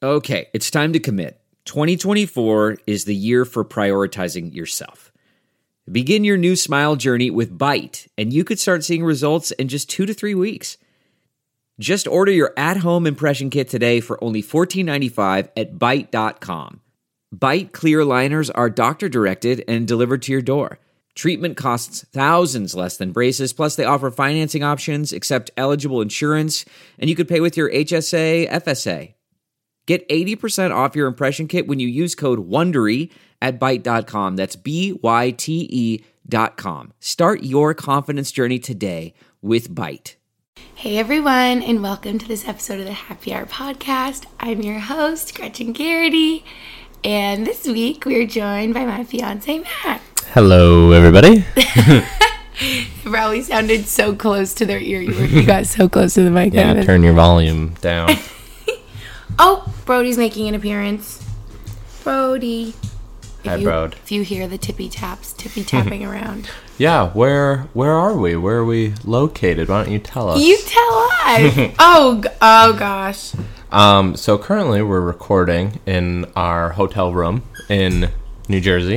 Okay, it's time to commit. 2024 is the year for prioritizing yourself. Begin your new smile journey with Byte, and you could start seeing results in just 2 to 3 weeks. Just order your at-home impression kit today for only $14.95 at Byte.com. Byte clear liners are doctor-directed and delivered to your door. Treatment costs thousands less than braces, plus they offer financing options, accept eligible insurance, and you could pay with your HSA, FSA. Get 80% off your impression kit when you use code WONDERY at Byte.com. That's BYTE.com. Start your confidence journey today with Byte. Hey everyone, and welcome to this episode of the Happy Hour Podcast. I'm your host, Gretchen Garrity, and this week we are joined by my fiance, Matt. Hello, everybody. Probably sounded so close to their ear. You got so close to the mic. Yeah, turn your volume down. Oh, Brody's making an appearance. Brody. Hi, Brode. If you hear the tippy-tapping around. Yeah, where are we? Where are we located? Why don't you tell us? You tell us. oh gosh. So currently we're recording in our hotel room in New Jersey.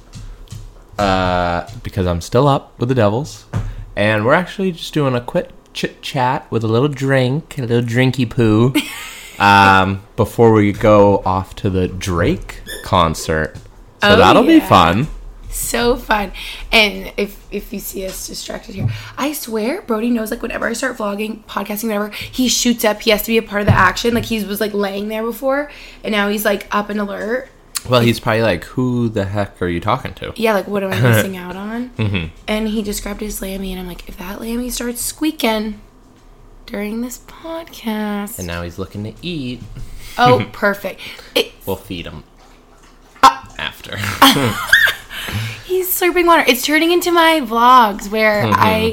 Because I'm still up with the Devils. And we're actually just doing a quick chit-chat with a little drinky poo. Before we go off to the Drake concert. So that'll be fun. So fun. And if you see us distracted here, I swear Brody knows, like, whenever I start vlogging, podcasting, whatever, he shoots up. He has to be a part of the action. Like, he was like laying there before, and now he's like up and alert. Well, he's probably like, who the heck are you talking to? Yeah, like, what am I missing out on? Mm-hmm. And he just grabbed his Lammy, and I'm like, if that Lammy starts squeaking during this podcast. And now he's looking to eat. Oh, perfect. We'll feed him after. He's slurping water. It's turning into my vlogs where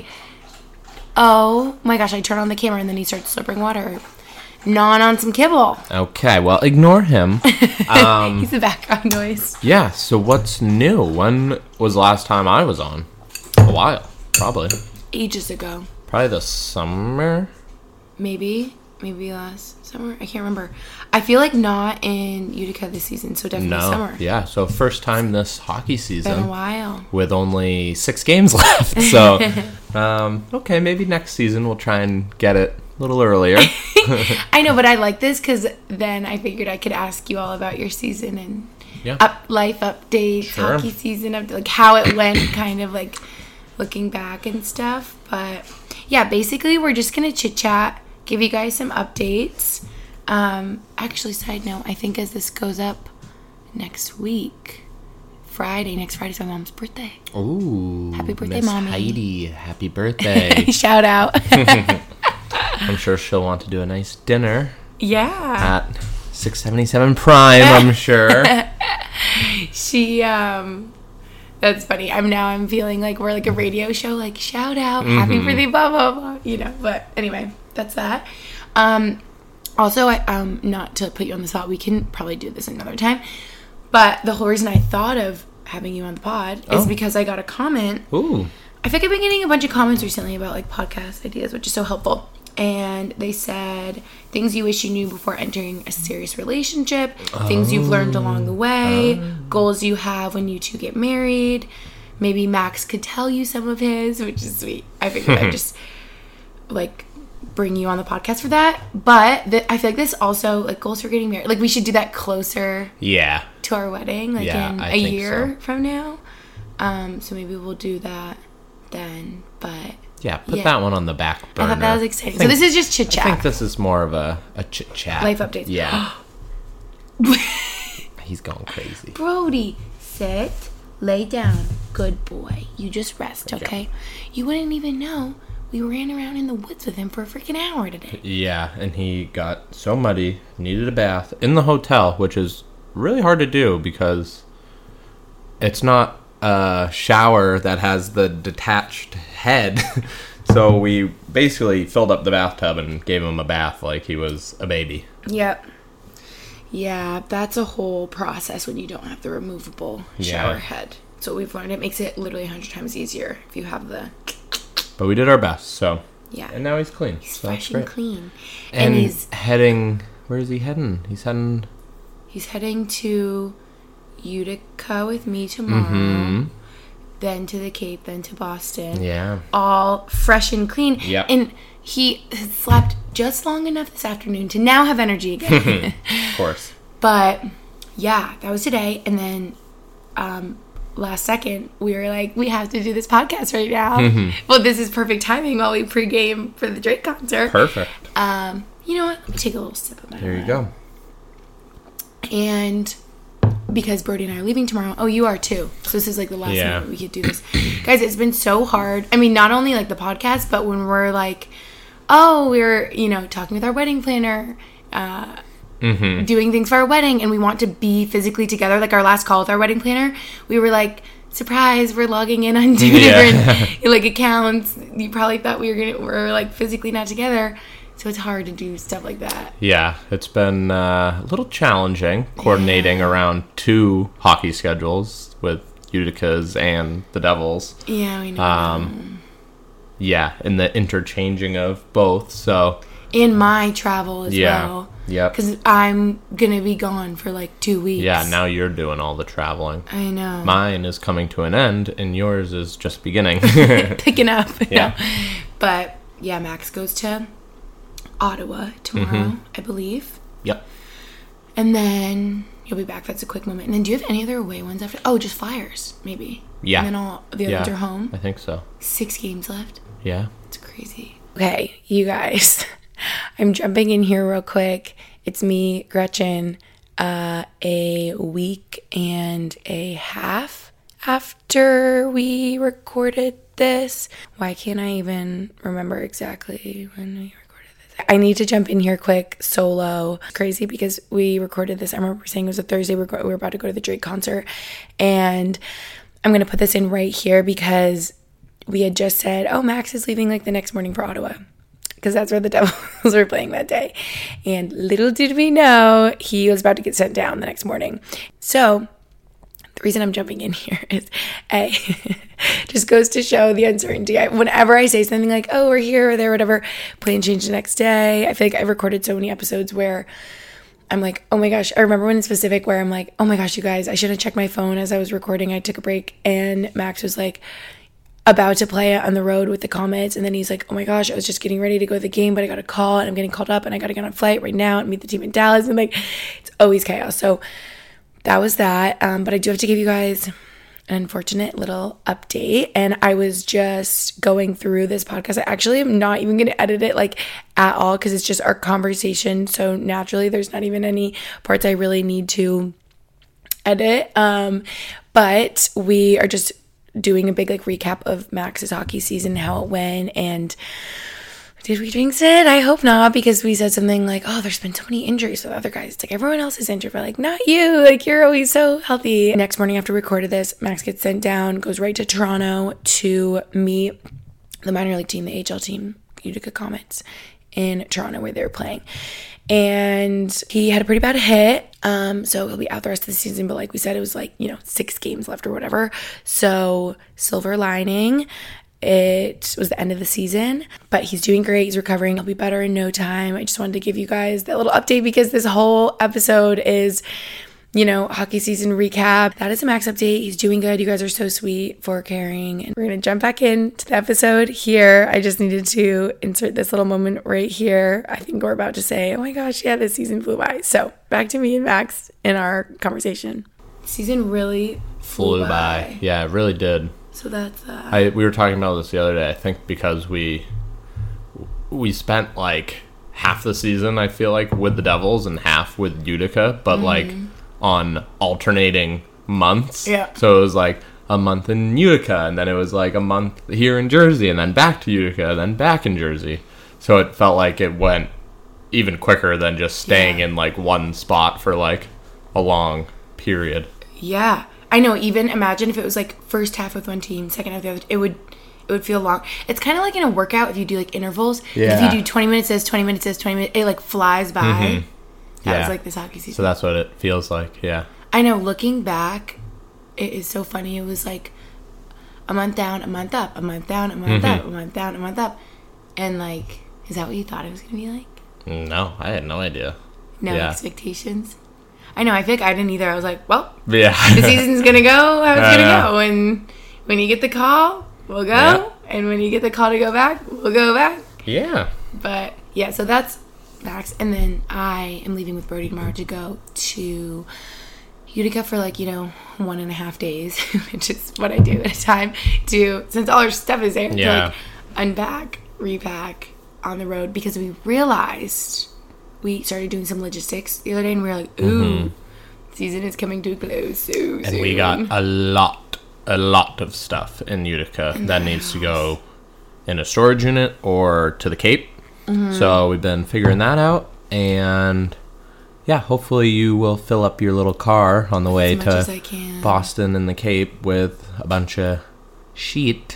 oh my gosh, I turn on the camera and then he starts slurping water. Gnawing on some kibble. Okay, well, ignore him. He's the background noise. Yeah, so what's new? When was the last time I was on? A while, probably. Ages ago. Probably the summer? Maybe last summer. I can't remember. I feel like not in Utica this season, so definitely summer. Yeah, so first time this hockey season. Been a while. With only 6 games left. So, okay, maybe next season we'll try and get it a little earlier. I know, but I like this because then I figured I could ask you all about your season and life updates, hockey season update, like how it went, kind of like looking back and stuff. But yeah, basically we're just gonna chit chat, give you guys some updates. Actually, side note, I think as this goes up next Friday's my mom's birthday. Ooh, happy birthday, Miss Mommy. Heidi, happy birthday. Shout out. I'm sure she'll want to do a nice dinner. Yeah. At 677 Prime, I'm sure. She, that's funny. I'm feeling like we're like a radio show, like, shout out, happy birthday, blah, blah, blah, but anyway, that's that. Also, not to put you on the spot, we can probably do this another time, but the whole reason I thought of having you on the pod is because I got a comment. Ooh. I feel like I've been getting a bunch of comments recently about, like, podcast ideas, which is so helpful. And they said things you wish you knew before entering a serious relationship, things you've learned along the way, goals you have when you two get married. Maybe Max could tell you some of his, which is sweet. I figured I'd just, like, bring you on the podcast for that. But I feel like this also, like, goals for getting married. Like, we should do that closer to our wedding, like, in a year from now. So maybe we'll do that then. But yeah, put that one on the back burner. I thought that was exciting. So this is just chit chat. I think this is more of a chit chat. Life updates. Yeah. He's going crazy. Brody, sit, lay down. Good boy. You just rest, okay? You wouldn't even know we ran around in the woods with him for a freaking hour today. Yeah, and he got so muddy, needed a bath in the hotel, which is really hard to do because it's not a shower that has the detached head. So we basically filled up the bathtub and gave him a bath like he was a baby. Yep. Yeah, that's a whole process when you don't have the removable shower head. So we've learned it makes it literally 100 times easier if you have the... But we did our best, so... Yeah. And now he's clean. He's fresh and clean. And he's heading... Where is he heading? He's heading to Utica with me tomorrow. Then to the Cape, then to Boston. Yeah. All fresh and clean. Yep. And he slept just long enough this afternoon to now have energy again. Of course. But yeah, that was today. And then last second, we were like, we have to do this podcast right now. Well, this is perfect timing while we pregame for the Drake concert. Perfect. You know what? Let me take a little sip of my There you go. And because Brody and I are leaving tomorrow. Oh, you are too. So this is like the last time we could do this. Guys, it's been so hard. I mean, not only like the podcast, but when we're like, oh, we're, you know, talking with our wedding planner, doing things for our wedding, and we want to be physically together. Like our last call with our wedding planner, we were like, surprise, we're logging in on 2 different like accounts. You probably thought we're like physically not together. So it's hard to do stuff like that. Yeah, it's been a little challenging coordinating around 2 hockey schedules with Utica's and the Devils. Yeah, we know. Yeah, and the interchanging of both, so... And my travel as well. Yeah. Because I'm going to be gone for like 2 weeks. Yeah, now you're doing all the traveling. I know. Mine is coming to an end, and yours is just beginning. Picking up. Yeah. But, yeah, Max goes to Ottawa tomorrow, I believe. Yep. And then you'll be back. That's a quick moment. And then do you have any other away ones after? Oh, just Flyers, maybe. Yeah. And then all the others are home. I think so. 6 games left. Yeah. It's crazy. Okay, you guys. I'm jumping in here real quick. It's me, Gretchen, a week and a half after we recorded this. Why can't I even remember exactly when we recorded this? I need to jump in here quick solo. It's crazy because we recorded this. I remember saying it was a Thursday. We were about to go to the Drake concert. And I'm going to put this in right here because we had just said, oh, Max is leaving like the next morning for Ottawa. Because that's where the Devils were playing that day. And little did we know, he was about to get sent down the next morning. So the reason I'm jumping in here is, A, just goes to show the uncertainty. Whenever I say something like, oh, we're here or there, whatever, plan change the next day. I feel like I've recorded so many episodes where I'm like, oh my gosh. I remember one in specific where I'm like, oh my gosh, you guys, I should have checked my phone as I was recording. I took a break and Max was like, about to play it on the road with the Comets, and then he's like, oh my gosh, I was just getting ready to go to the game, but I got a call and I'm getting called up and I got to get on a flight right now and meet the team in Dallas, and like, it's always chaos. So that was that. But I do have to give you guys an unfortunate little update. And I was just going through this podcast. I actually am not even going to edit it like at all because it's just our conversation. So naturally there's not even any parts I really need to edit. But we are just doing a big like recap of Max's hockey season, how it went, and did we jinx it? I hope not, because we said something like, oh, there's been so many injuries with other guys. It's like everyone else is injured, but like not you. Like you're always so healthy. Next morning after we recorded this, Max gets sent down, goes right to Toronto to meet the minor league team, the AHL team, Utica Comets in Toronto where they were playing. And he had a pretty bad hit. So he'll be out the rest of the season. But like we said, it was like, 6 games left or whatever. So silver lining, it was the end of the season. But he's doing great. He's recovering. He'll be better in no time. I just wanted to give you guys that little update because this whole episode is, hockey season recap. That is a Max update. He's doing good. You guys are so sweet for caring. And we're going to jump back into the episode here. I just needed to insert this little moment right here. I think we're about to say, oh my gosh, yeah, this season flew by. So back to me and Max in our conversation. Season really flew by. Yeah, it really did. So that's that. We were talking about this the other day. I think because we spent like half the season, I feel like, with the Devils and half with Utica, but like on alternating months. Yeah. So it was like a month in Utica, and then it was like a month here in Jersey, and then back to Utica, and then back in Jersey. So it felt like it went even quicker than just staying in like one spot for like a long period. Yeah. I know, even imagine if it was like first half with one team, second half with the other, it would feel long. It's kind of like in a workout if you do like intervals. Yeah. If you do 20 minutes this, 20 minutes this, 20 minutes, it like flies by. That was like this hockey season. So that's what it feels like, yeah. I know, looking back, it is so funny. It was like a month down, a month up, a month down, a month up, a month down, a month up. And like, is that what you thought it was going to be like? No, I had no idea. No Yeah. expectations. I know. I feel like I didn't either. I was like, well, Yeah. the season's going to go how it's I going to know. go. And when you get the call, we'll go. Yeah. And when you get the call to go back, we'll go back. Yeah. But yeah, so that's Max. And then I am leaving with Brody tomorrow to go to Utica for 1.5 days, which is what I do at a time, since all our stuff is there, Yeah. to unpack, repack on the road, because we realized we started doing some logistics the other day, and we were like, ooh, season is coming to a close so soon. And we got a lot of stuff in Utica that needs to go in a storage unit or to the Cape. So we've been figuring that out, and yeah, hopefully you will fill up your little car on the way much as I to can. Boston and the Cape with a bunch of sheet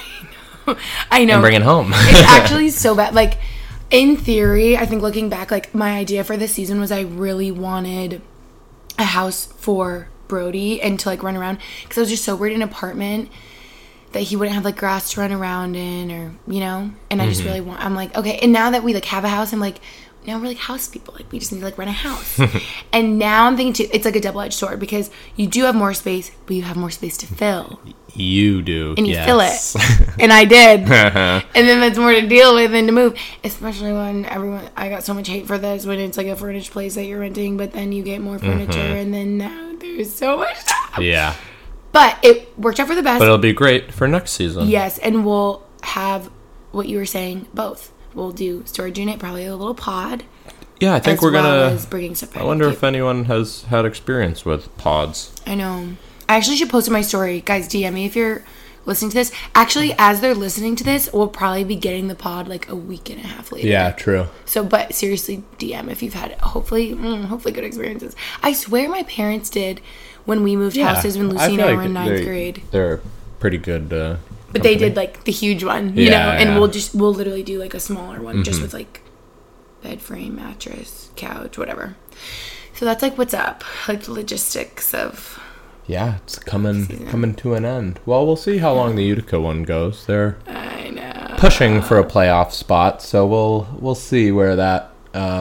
I know. and bring it home. It's actually so bad. Like, in theory, I think looking back, like, my idea for this season was I really wanted a house for Brody and to, like, run around. Because I was just so worried in an apartment that he wouldn't have, like, grass to run around in, or, And I just really I'm like, okay. And now that we, like, have a house, I'm like, now we're, like, house people. Like, we just need to, like, rent a house. And now I'm thinking, too, it's, like, a double-edged sword, because you do have more space, but you have more space to fill. You do. And you yes. fill it. And I did. And then that's more to deal with than to move. Especially when I got so much hate for this, when it's like a furnished place that you're renting, but then you get more furniture, and then now there's so much stuff. Yeah. But it worked out for the best. But it'll be great for next season. Yes, and we'll have what you were saying, both. We'll do storage unit, probably a little pod. Yeah, I think as we're well going as bringing stuff to... I wonder if anyone has had experience with pods. I know. I actually should post in my story. Guys, DM me if you're listening to this. Actually, as they're listening to this, we'll probably be getting the pod like a week and a half later. Yeah, true. So, but seriously, DM if you've had hopefully good experiences. I swear my parents did when we moved houses when Lucy and I were in 9th grade. They're pretty good. But they did like the huge one, you know, and we'll literally do like a smaller one just with like bed frame, mattress, couch, whatever. So that's like what's up, like the logistics of. Yeah, it's coming to an end. Well, we'll see how long the Utica one goes. They're I know. pushing for a playoff spot, so we'll see where that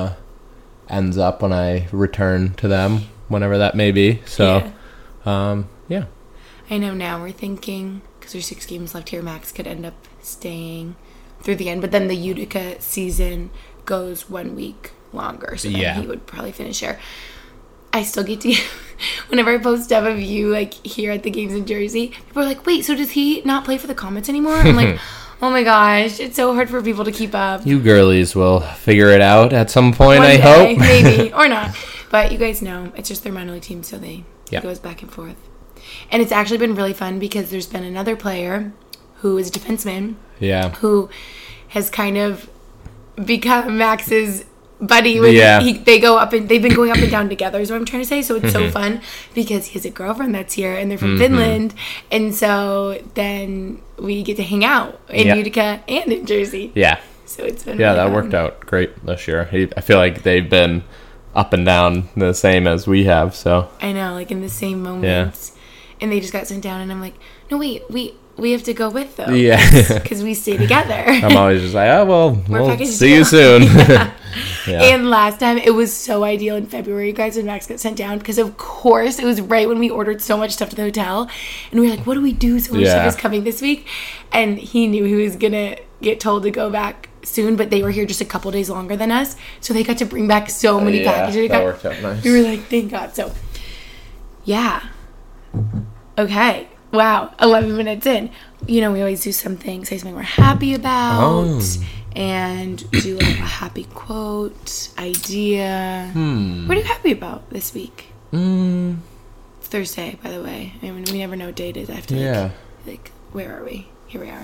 ends up when I return to them, whenever that may be. So, yeah. I know now we're thinking, because there's 6 games left here, Max could end up staying through the end, but then the Utica season goes 1 week longer, so then he would probably finish here. I still get to, whenever I post stuff of you, like, here at the games in Jersey, people are like, wait, so does he not play for the Comets anymore? I'm like, oh my gosh, it's so hard for people to keep up. You girlies will figure it out at some point, One I day, hope. maybe, or not. But you guys know, it's just their minor league team, so it goes back and forth. And it's actually been really fun, because there's been another player who is a defenseman. Yeah. Who has kind of become Max's buddy when they've been going up and down together is what I'm trying to say. So it's so fun, because he has a girlfriend that's here and they're from Finland, and so then we get to hang out in Utica and in Jersey. So it's been really that fun. worked out great this year. I feel like they've been up and down the same as we have, so I know, like in the same moments. And they just got sent down, and I'm like, no, wait, we have to go with them. Yeah. Because we stay together. I'm always just like, oh, well, we'll package see you deal. soon. And last time, it was so ideal in February, guys, when Max got sent down, because of course it was right when we ordered so much stuff to the hotel, and we were like, what do we do? So much stuff is coming this week, and he knew he was gonna get told to go back soon, but they were here just a couple days longer than us, so they got to bring back so many packages. That worked out nice. We were like, thank God. So okay, wow, 11 minutes in. You know, we always do some things, say something we're happy about, and do like a happy quote, idea. What are you happy about this week? It's Thursday, by the way. I mean, we never know what day it is. I have to like, where are we? Here we are.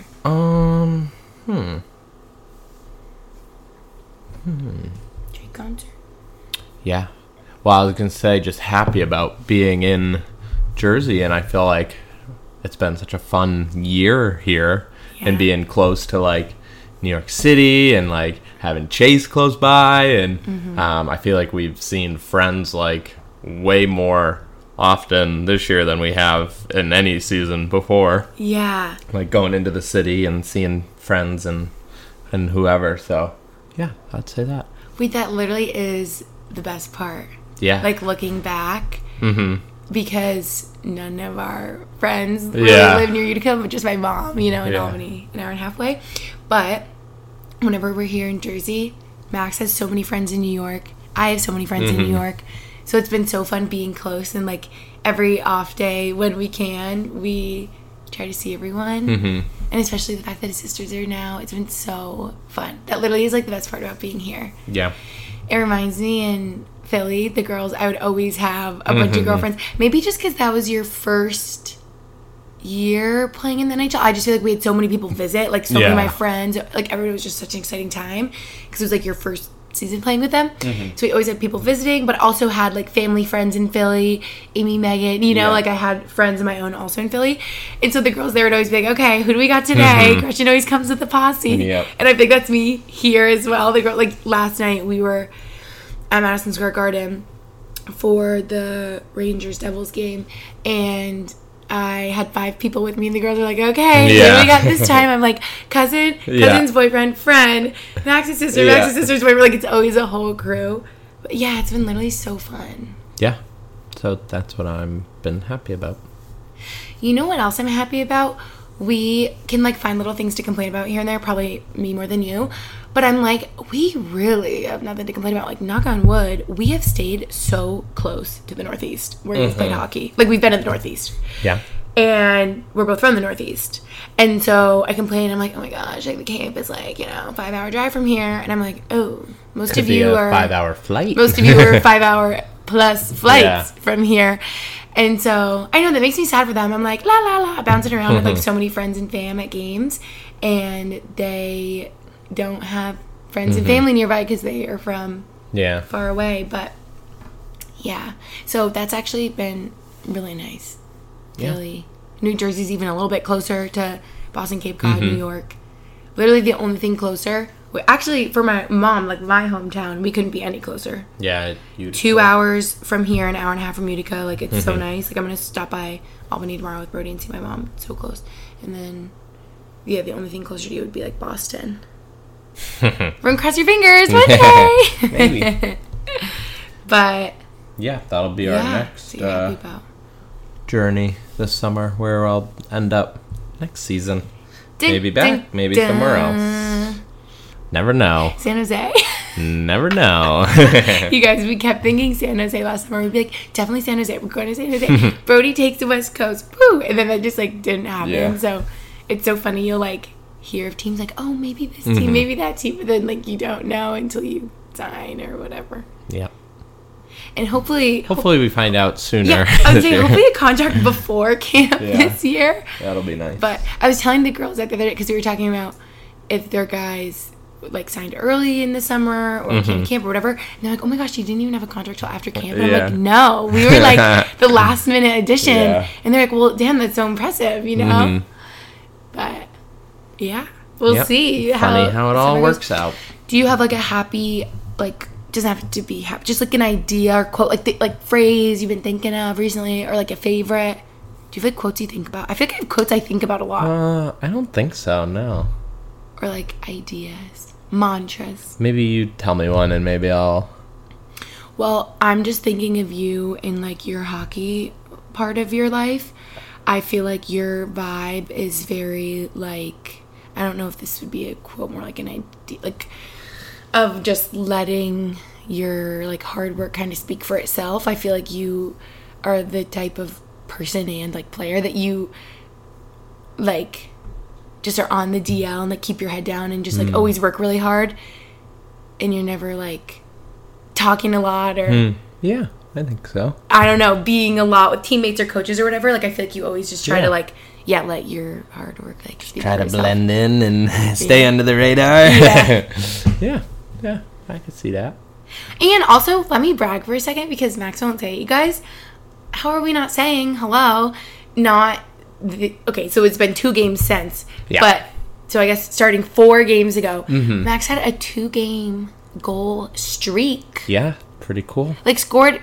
Drake concert. Yeah. Well, I was going to say, just happy about being in Jersey, and I feel like it's been such a fun year here, and being close to, like, New York City, and, like, having Chase close by, and I feel like we've seen friends, like, way more often this year than we have in any season before. Yeah. Like, going into the city and seeing friends and whoever, so, yeah, I'd say that. Wait, that literally is the best part. Yeah. Like, looking back, because none of our friends really Yeah. live near Utica, but just my mom, in Yeah. Albany, an hour and a half away. But whenever we're here in Jersey, Max has so many friends in New York. I have so many friends in New York. So it's been so fun being close, and like every off day when we can, we try to see everyone. And especially the fact that his sisters are now, it's been so fun. That literally is like the best part about being here. Yeah. It reminds me in Philly, the girls, I would always have a bunch of girlfriends. Maybe just because that was your first year playing in the NHL. I just feel like we had so many people visit, like so many of my friends. Like everyone was just such an exciting time because it was like your first season playing with them. So we always had people visiting, but also had like family friends in Philly, Amy, Megan, like I had friends of my own also in Philly. And so the girls there would always be like, okay, who do we got today? Christian always comes with the posse. Yep. And I think that's me here as well. The girl, like last night we were at Madison Square Garden for the Rangers Devils game, and I had 5 people with me, and the girls were like, okay, who do we got this time? I'm like, cousin's boyfriend, friend, Max's sister, Max's sister's boyfriend. Like, it's always a whole crew. But yeah, it's been literally so fun. Yeah. So that's what I'm been happy about. You know what else I'm happy about? We can like find little things to complain about here and there, probably me more than you. But I'm like, we really have nothing to complain about. Like, knock on wood, we have stayed so close to the Northeast where we've played hockey. Like, we've been in the Northeast. Yeah. And we're both from the Northeast. And so I complain. I'm like, oh my gosh, like the camp is like, 5-hour drive from here. And I'm like, oh, most of you are 5-hour flight. Most of you are 5-hour plus flights from here. And so I know that makes me sad for them. I'm like, la la la, bouncing around with like so many friends and fam at games, and they don't have friends and family nearby because they are from far away. But yeah, so that's actually been really nice. Philly, New Jersey's even a little bit closer to Boston, Cape Cod, New York. Literally the only thing closer. Actually, for my mom, like my hometown, we couldn't be any closer. Yeah, Utica. 2 hours from here, an hour and a half from Utica. Like, it's so nice. Like, I'm going to stop by Albany tomorrow with Brody and see my mom. It's so close. And then, the only thing closer to you would be, like, Boston. We're going to cross your fingers one day. Maybe. But, yeah, that'll be our next so you're happy about. Journey this summer, where I'll end up next season. Ding, maybe back, ding, maybe ding. somewhere else. Never know. San Jose. Never know. You guys, we kept thinking San Jose last summer. We'd be like, definitely San Jose. We're going to San Jose. Brody takes the West Coast. Woo! And then that just, like, didn't happen. Yeah. So it's so funny. You'll, like, hear of teams like, oh, maybe this team, maybe that team. But then, like, you don't know until you sign or whatever. Yep. And hopefully we find out sooner. Yeah, I was saying, hopefully a contract before camp this year. That'll be nice. But I was telling the girls that the other day, because we were talking about if their guys like signed early in the summer or came to camp or whatever, and they're like, oh my gosh, you didn't even have a contract till after camp. And I'm like, no, we were like the last minute addition. And they're like, well, damn, that's so impressive, But yeah, we'll see Funny how it all works out. Do you have like a happy, like, doesn't have to be happy, just like an idea or quote, like phrase you've been thinking of recently, or like a favorite? Do you have like quotes you think about? I feel like I have quotes I think about a lot. I don't think so, no. Or like ideas, mantras. Maybe you tell me one and maybe I'll... Well, I'm just thinking of you in like your hockey part of your life. I feel like your vibe is very like, I don't know if this would be a quote, more like an idea, like of just letting your like hard work kind of speak for itself. I feel like you are the type of person and like player that you like just are on the DL and like keep your head down and just like always work really hard, and you're never like talking a lot or Yeah, I think so. I don't know, being a lot with teammates or coaches or whatever. Like I feel like you always just try to like let your hard work like speak try for to yourself. blend in and stay under the radar. Yeah, I could see that. And also, let me brag for a second because Max won't say it. You guys, how are we not saying hello? Okay, so it's been 2 games since. Yeah. But, so I guess starting 4 games ago, Max had a 2-game goal streak. Yeah, pretty cool. Like, scored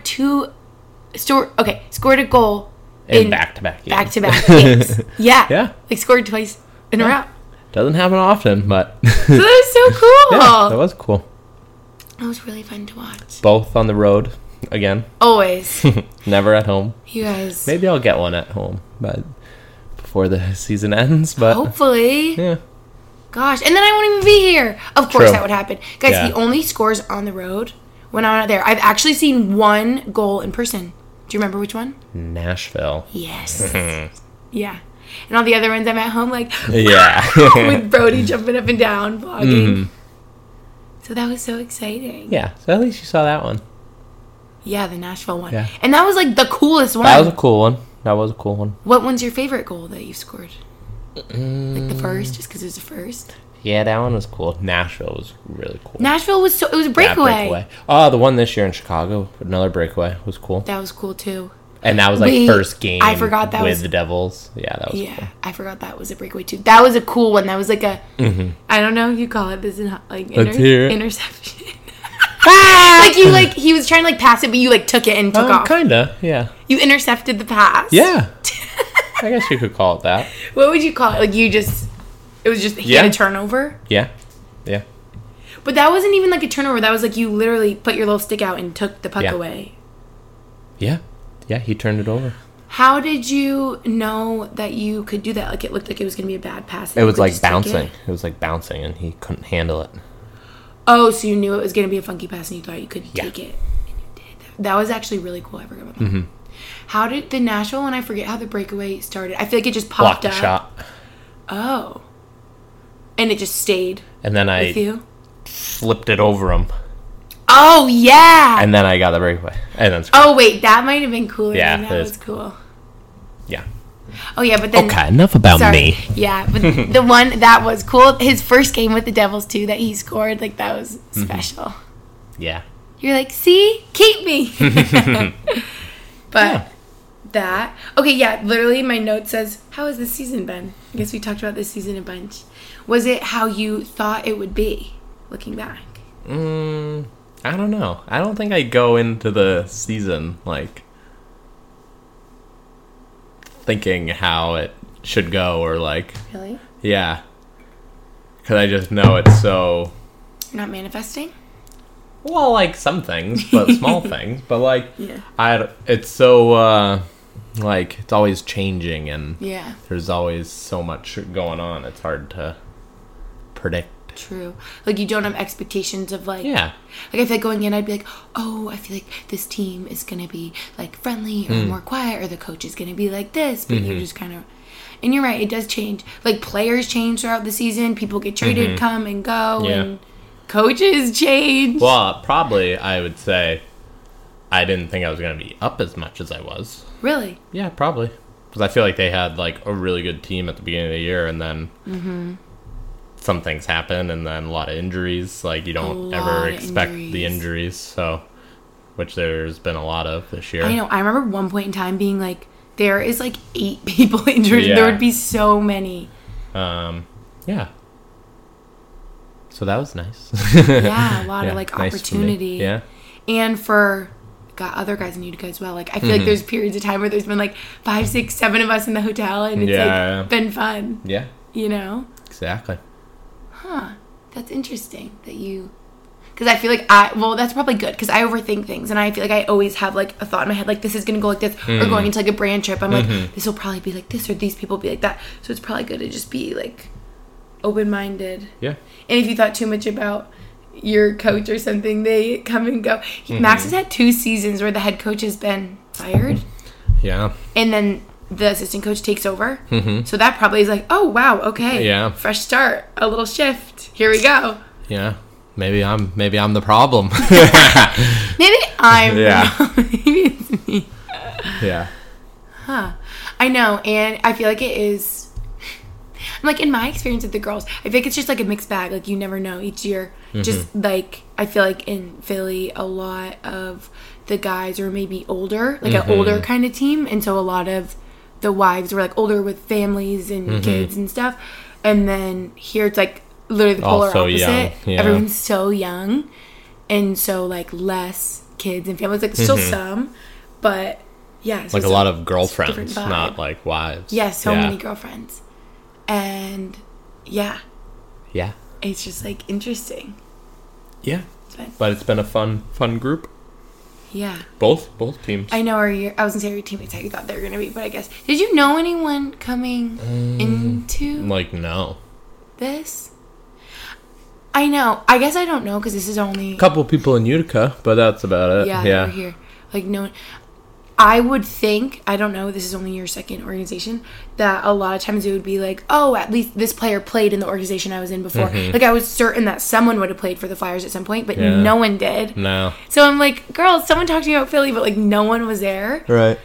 a goal in back-to-back games. Back-to-back games. Yeah. Yeah. Like, scored twice in a row. Doesn't happen often, but... So that was so cool. Yeah, that was cool. That was really fun to watch. Both on the road again. Always. Never at home. You guys. Maybe I'll get one at home, but before the season ends. But hopefully. yeah. Gosh, and then I won't even be here. Of course True. that would happen. Guys, Yeah. he only scores on the road when I'm not there. I've actually seen one goal in person. Do you remember which one? Nashville. Yes. Yeah. And all the other ones I'm at home like Yeah. with Brody jumping up and down, vlogging. So that was so exciting. Yeah. So at least you saw that one. Yeah, the Nashville one. Yeah. And that was like the coolest one. That was a cool one. What one's your favorite goal that you've scored? Like the first, just because it was the first? Yeah, that one was cool. Nashville was really cool. Nashville was it was a Yeah, breakaway. Oh, the one this year in Chicago, another breakaway, was cool. That was cool too. And that was like Wait, first game I forgot that with was- the Devils. Yeah, that was Yeah, cool. I forgot that was a breakaway too. That was a cool one. That was like a, I don't know, you call it this like Let's hear it. interception. like he was trying to like pass it, but you like took it and took off. Kinda, yeah. You intercepted the pass. Yeah. I guess you could call it that. What would you call it? Like you just, it was just he had a turnover. Yeah. Yeah. But that wasn't even like a turnover. That was like you literally put your little stick out and took the puck Yeah. away. Yeah. Yeah, he turned it over. How did you know that you could do that? Like it looked like it was going to be a bad pass. It was like bouncing. It was like bouncing, and he couldn't handle it. Oh, so you knew it was going to be a funky pass and you thought you could Yeah. take it. And you did. That was actually really cool. I forgot about that. How did the Nashville, and I forget how the breakaway started. I feel like it just popped Blocked up. the shot. Oh. And it just stayed And then with I you? flipped it over him. Oh, yeah. And then I got the breakaway. And then Oh, wait. That might have been cooler. Yeah, That it was is. cool. Yeah. Oh, yeah, but then... Okay, enough about me. Yeah, but the one that was cool, his first game with the Devils, too, that he scored, like, that was special. Yeah. You're like, see? Keep me. But that... Okay, yeah, literally my note says, how has this season been? I guess we talked about this season a bunch. Was it how you thought it would be, looking back? I don't know. I don't think I go into the season, like, thinking how it should go or, like... Really? Yeah. Because I just know it's so... You're not manifesting? Well, like, some things, but small things. But, like, Yeah. it's so, like, it's always changing, and Yeah. there's always so much going on. It's hard to predict. True. Like, you don't have expectations of, like... Yeah. Like, I feel like going in, I'd be like, oh, I feel like this team is going to be, like, friendly or more quiet, or the coach is going to be like this, but you just kind of... And you're right, it does change. Like, players change throughout the season. People get traded, come and go, Yeah. and coaches change. Well, probably, I would say, I didn't think I was going to be up as much as I was. Really? Yeah, probably. Because I feel like they had, like, a really good team at the beginning of the year, and then some things happen, and then a lot of injuries. Like, you don't ever lot of expect the injuries, so... Which there's been a lot of this year. I know. I remember one point in time being like, there is, like, 8 people injured. Yeah. There would be so many. Yeah. So that was nice. Yeah, a lot Yeah, of, like, nice for me. opportunity. Yeah. And for other guys in Utica as well. Like, I feel like there's periods of time where there's been, like, 5, 6, 7 of us in the hotel, and it's, Yeah. like, been fun. Yeah, You know? exactly. That's interesting that you... Because I feel like that's probably good, because I overthink things, and I feel like I always have, like, a thought in my head, like, this is going to go like this, or going into, like, a brand trip, I'm like, this will probably be like this, or these people will be like that. So it's probably good to just be, like, open-minded. Yeah. And if you thought too much about your coach or something, they come and go. Max has had 2 seasons where the head coach has been fired, Yeah. and then the assistant coach takes over. So that probably is like, oh, wow, okay. Yeah. Fresh start, a little shift. Here we go. Yeah. Maybe I'm the problem. Maybe I'm... Yeah. Maybe it's me. Yeah. I know, and I feel like it is... Like, in my experience with the girls, I feel like it's just, like, a mixed bag. Like, you never know each year. Just, like, I feel like in Philly, a lot of the guys are maybe older. Like, an older kind of team. And so a lot of the wives were, like, older with families and kids and stuff. And then here it's, like, literally the polar Also opposite. young, yeah. Everyone's so young. And so, like, less kids and families. Like, still some. But, yeah. It's Like a just lot of different girlfriends, vibe. not like wives. Yeah, so many girlfriends. And, yeah. Yeah. It's just, like, interesting. Yeah. But it's been a fun group. Yeah. Both teams. I know I was gonna say your teammates how you thought they were gonna be, but I guess did you know anyone coming into Like no. this? I know. I guess I don't know because this is only A couple people in Utica, but that's about it. yeah, they were here. Like no, I would think, I don't know, this is only your second organization, that a lot of times it would be like, oh, at least this player played in the organization I was in before. Like, I was certain that someone would have played for the Flyers at some point, but no one did. No. So I'm like, girls, someone talked to me about Philly, but, like, no one was there. Right.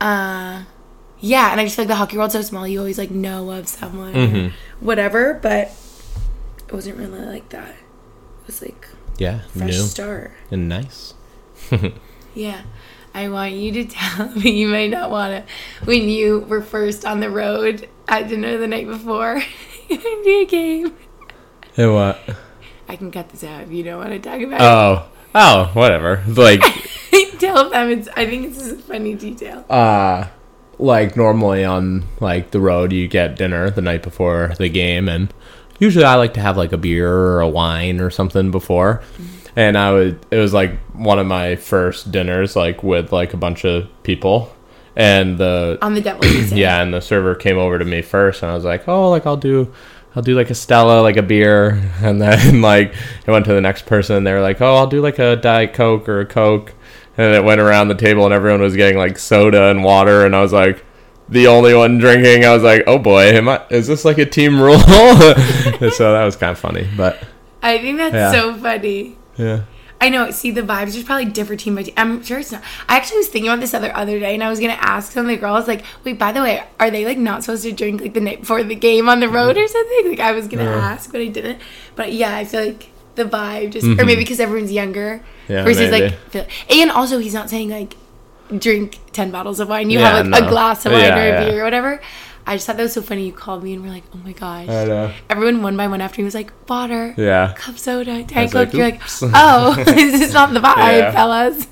Yeah, and I just feel like the hockey world's so small, you always, like, know of someone or whatever, but it wasn't really like that. It was, like, Yeah. fresh start. And nice. Yeah. I want you to tell me, you might not want to, when you were first on the road at dinner the night before, India game. Hey, what? I can cut this out if you don't want to talk about Oh, whatever. Like, it. Tell them I think it's a funny detail. like normally on like the road, you get dinner the night before the game, and usually I like to have like a beer or a wine or something before. And it was like one of my first dinners, like with like a bunch of people, and on the Devils. yeah, and the server came over to me first, and I was like, oh, like I'll do like a Stella, like a beer, and then like I went to the next person, and they were like, oh, I'll do like a Diet Coke or a Coke, and it went around the table, and everyone was getting like soda and water, and I was like the only one drinking. I was like, oh boy, is this like a team rule? So that was kind of funny, but I think that's so funny. yeah. I know. See, the vibes, there's probably different team by team. I'm sure it's not. I actually was thinking about this other day, and I was going to ask some of the girls, like, wait, by the way, are they, like, not supposed to drink, like, the night before the game on the road or something? Like, I was going to ask, but I didn't. But, yeah, I feel like the vibe just, or maybe because everyone's younger. Yeah, versus, maybe. like, and also he's not saying, like, drink 10 bottles of wine. You have, like, a glass of wine or a beer or whatever. I just thought that was so funny. You called me and we're like, oh my gosh. I know. Everyone one by one after me was like, water, cup soda, Diet Coke. You're like, oh, this is not the vibe, fellas.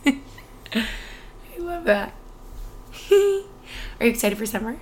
I love that. Are you excited for summer?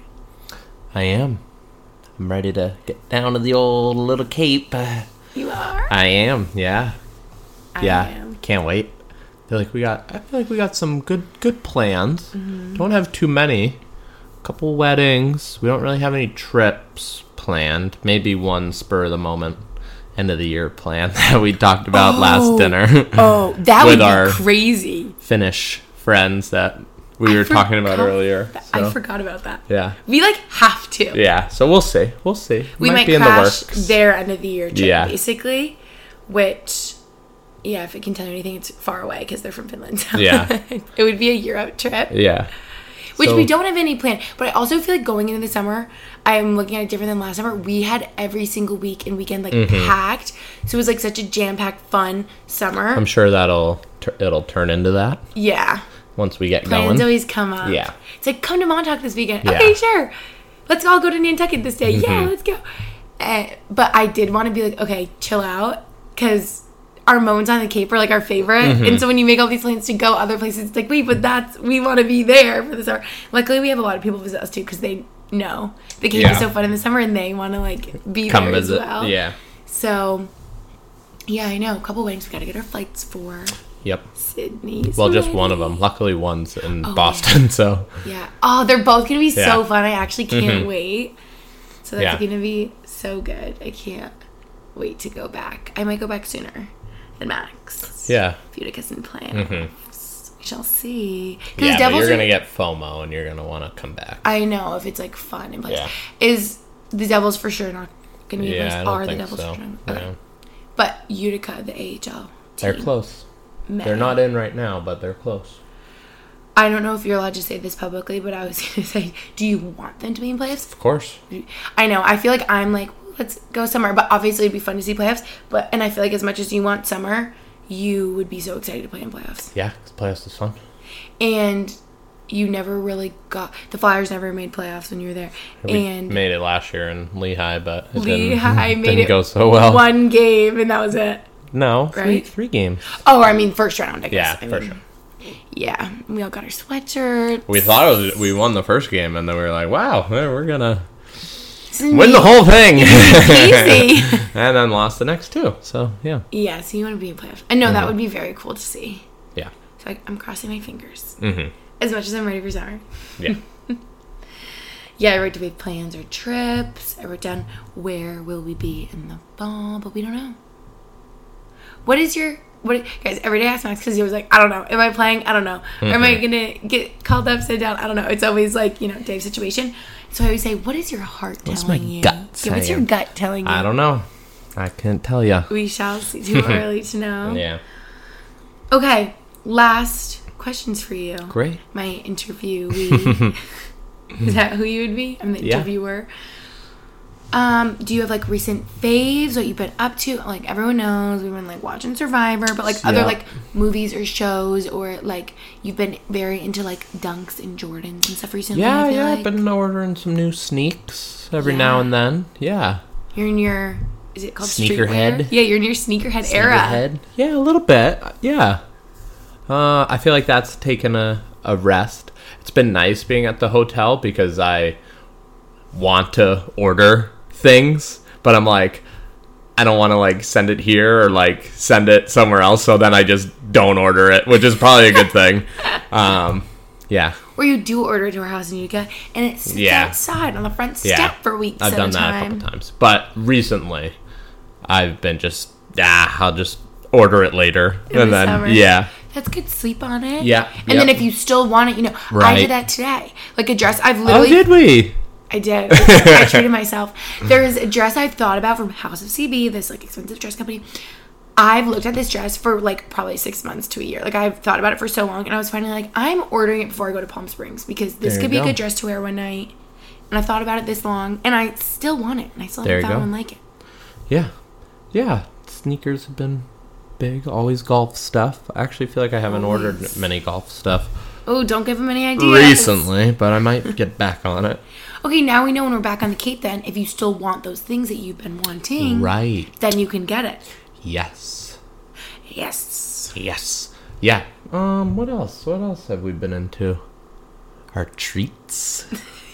I am. I'm ready to get down to the old little Cape. You are? I am, yeah. I am. Can't wait. I feel like we got some good plans. Don't have too many. Couple weddings. We don't really have any trips planned. Maybe one spur of the moment, end of the year plan that we talked about last dinner. Oh, that would be crazy. Finnish friends that we were talking about earlier. So. I forgot about that. Yeah. We like have to. Yeah. So we'll see. We'll see. We might be crash in the works. their end of the year trip, basically, which. Yeah, if it can tell you anything, it's far away because they're from Finland. So yeah. It would be a Europe trip. Yeah. Which we don't have any plan. But I also feel like going into the summer, I'm looking at it different than last summer. We had every single week and weekend like packed. So it was like such a jam-packed, fun summer. I'm sure it'll turn into that. Yeah. Once we get Plans going. always come up. Yeah. It's like, come to Montauk this weekend. Yeah. Okay, sure. Let's all go to Nantucket this day. Yeah, let's go. But I did want to be like, okay, chill out. Because our moments on the Cape are like our favorite, and so when you make all these plans to go other places, it's like, wait, but we want to be there for the summer. Luckily, we have a lot of people visit us too because they know the Cape is so fun in the summer, and they want to like be there as well. Yeah. So, yeah, I know. A couple weddings we got to get our flights for. Yep. Sydney's. Well, just one of them. Luckily, one's in Boston, so. Yeah. Oh, they're both gonna be so fun. I actually can't wait. So that's gonna be so good. I can't wait to go back. I might go back sooner. Max. Yeah. Utica's in plans. We shall see. Yeah, but you're going to get FOMO and you're going to want to come back. I know, if it's like fun in place. Yeah. Is the Devils for sure not going to be in place? Are the Devils for sure? Okay. Yeah. But Utica, the AHL team. They're close. They're not in right now, but they're close. I don't know if you're allowed to say this publicly, but I was going to say, do you want them to be in playoffs? Of course. I know. I feel like I'm like, let's go summer, but obviously it'd be fun to see playoffs. And I feel like as much as you want summer, you would be so excited to play in playoffs. Yeah, because playoffs is fun. And you never really the Flyers never made playoffs when you were there. We made it last year in Lehigh, but it didn't go so well. One game and that was it. No, right? three games. Oh, I mean first round, I guess. Yeah, first round. Yeah, we all got our sweatshirts. We thought we won the first game, and then we were like, wow, we're gonna win the whole thing. Easy. And then lost the next two. So, yeah. Yeah, so you want to be in playoffs. I know that would be very cool to see. Yeah. So I'm crossing my fingers. Mm-hmm. As much as I'm ready for summer. Yeah. Yeah, I wrote to make plans or trips. I wrote down where will we be in the fall, but we don't know. Guys, every day I ask Max because he was like, I don't know. Am I playing? I don't know. Or am I going to get called up, sit down? I don't know. It's always like, Dave's situation. So I always say, what is your heart What's telling my you? gut Yeah, what's your saying? gut telling you? I don't know. I can't tell you. We shall see. Too early to know. Yeah. Okay, last questions for you. Great. My interviewee. Is that who you would be? I'm the interviewer. Do you have like recent faves, what you've been up to? Like everyone knows we've been like watching Survivor, but like other like movies or shows, or like you've been very into like Dunks and Jordans and stuff recently. Yeah, I feel yeah. like. I've been ordering some new sneaks every now and then. Yeah. You're in your, is it called Sneakerhead? streetwear? Yeah, you're in your sneakerhead era. Sneakerhead? Yeah, a little bit. Yeah. I feel like that's taken a rest. It's been nice being at the hotel because I want to order things, but I'm like, I don't want to like send it here or like send it somewhere else, so then I just don't order it, which is probably a good thing. Yeah. Or you do order it to our house in Utica, and it sits outside on the front step for weeks I've at done a that a time. couple times, but recently I've been just I'll just order it later In the summer. That's good. Sleep on it. Yeah. And then if you still want it, I Right. did that today. Like a dress I've literally... Oh, did we? I did. I treated myself. There's a dress I've thought about from House of CB, this like expensive dress company. I've looked at this dress for like probably 6 months to a year. Like I've thought about it for so long, and I was finally like, I'm ordering it before I go to Palm Springs because this There could you be a go. good dress to wear one night. And I thought about it this long, and I still want it, and I still There haven't you found go. one like it. Yeah. Yeah. Sneakers have been big. Always golf stuff. I actually feel like I haven't ordered many golf stuff Oh, don't give them any ideas. recently, but I might get back on it. Okay, now we know when we're back on the Cape then, if you still want those things that you've been wanting, Right. then you can get it. Yes. Yes. Yes. Yeah. What else? What else have we been into? Our treats.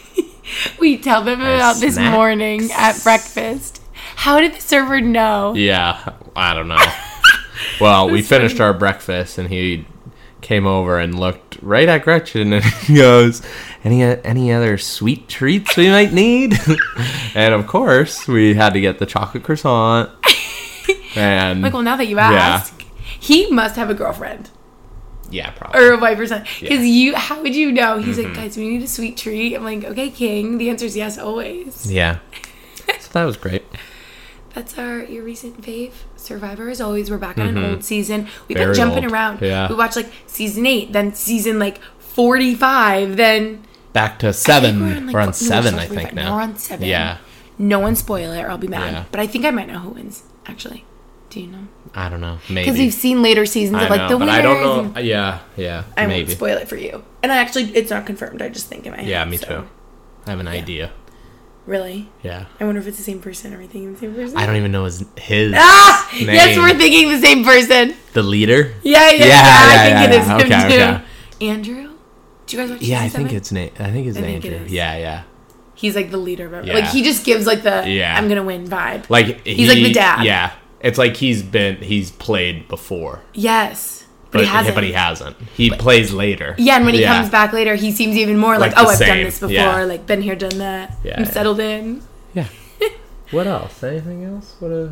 We tell them about this snacks. morning at breakfast. How did the server know? Yeah. I don't know. Well, we finished our breakfast and he came over and looked right at Gretchen and he goes, any other sweet treats we might need? And of course, we had to get the chocolate croissant. And Like, well, now that you ask, he must have a girlfriend yeah, probably. or a wife or something. Yeah. Because how would you know? He's like, guys, we need a sweet treat. I'm like, okay, King. The answer is yes, always. Yeah. So that was great. That's your recent fave. Survivor, as always. We're back on an old season. We've been Very jumping old. around. Yeah. We watched like season 8, then season like 45, then Back to I 7. think We're on no, 7, still I think 45. now. We're on 7. Yeah. No one spoil it or I'll be mad. Yeah. But I think I might know who wins, actually. Do you know? I don't know. Maybe. Because we've seen later seasons of like the but winners. I don't know. and Yeah. I maybe. won't spoil it for you. And it's not confirmed. I just think in my head. Yeah, me so. too. I have an idea. Really? Yeah. I wonder if it's the same person. Are we thinking the same person? I don't even know his Ah! name. Yes, we're thinking the same person. The leader? Yeah, I think yeah, it is him okay, too. okay. Andrew? Did you guys watch Yeah, I season think 7? it's I think it's I think it Andrew. is. Yeah. He's like the leader of everyone. Yeah. Like he just gives like the Yeah. I'm gonna win vibe. Like He's like the dad. Yeah. It's like he's played before. Yes. But he hasn't. He plays later. Yeah, and when he comes back later, he seems even more like, Like the I've done same. this before, Yeah. like been here, done that. Yeah, I'm yeah. settled in. Yeah. What else? Anything else?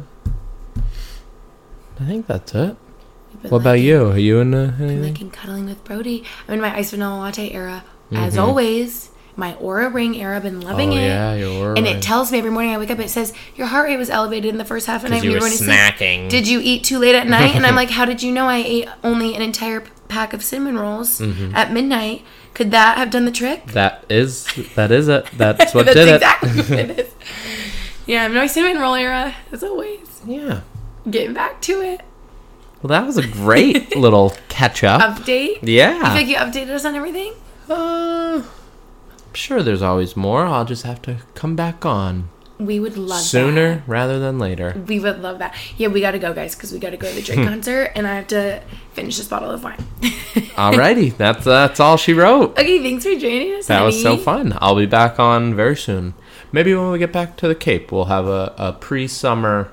I think that's it. What about you? Are you in anything? Liking cuddling with Brody. I'm in my iced vanilla latte era, Mm-hmm. as always. My Aura Ring era, been loving it. Yeah, your Aura And Ring. it tells me every morning I wake up, it says, your heart rate was elevated in the first half of the night you when were you were going to sleep. snacking. Did you eat too late at night? And I'm like, how did you know I ate only an entire pack of cinnamon rolls Mm-hmm. at midnight? Could that have done the trick? That is it. That's what That's did exactly it. what it is. Yeah, I'm in my cinnamon roll era, as always. Yeah. Getting back to it. Well, that was a great little catch up. Update? Yeah. You feel like you updated us on everything? I'm sure there's always more. I'll just have to come back on. We would love Sooner rather than later. that. We would love that. Yeah, we got to go, guys, because we got to go to the Drake concert, and I have to finish this bottle of wine. Alrighty, that's all she wrote. Okay, thanks for joining us, That was so honey. fun. I'll be back on very soon. Maybe when we get back to the Cape, we'll have a pre-summer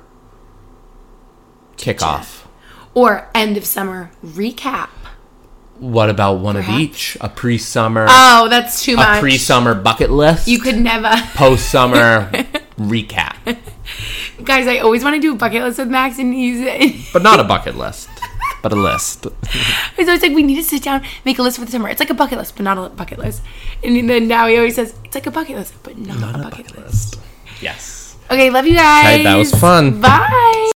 kickoff. Or end of summer recap. What about one Perhaps. of each? A pre-summer, Oh, that's too much. a pre-summer bucket list. You could never. Post-summer recap, Guys, I always want to do a bucket list with Max, and he's... but not a bucket list, but a list. He's always like, we need to sit down, make a list for the summer. It's like a bucket list, but not a bucket list. And then now he always says, it's like a bucket list, but not a bucket list. Yes. Okay, love you guys. Okay, that was fun. Bye.